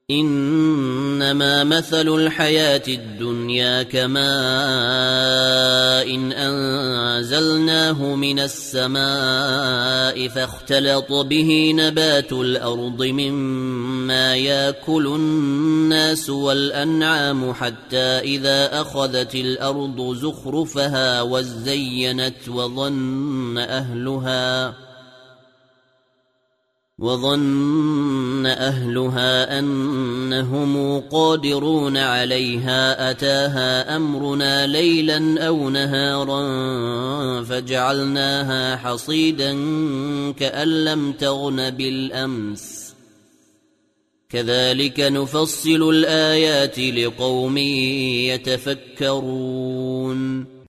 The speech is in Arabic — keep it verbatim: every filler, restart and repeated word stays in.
إنما مثل الحياة الدنيا كماء إن أنزلناه من السماء فاختلط به نبات الأرض مما يأكل الناس والأنعام حتى إذا أخذت الأرض زخرفها وزينت وظن أهلها وظن أهلها أنهم قادرون عليها أتاها أمرنا ليلا أو نهارا فجعلناها حصيدا كأن لم تغن بالأمس كذلك نفصل الآيات لقوم يتفكرون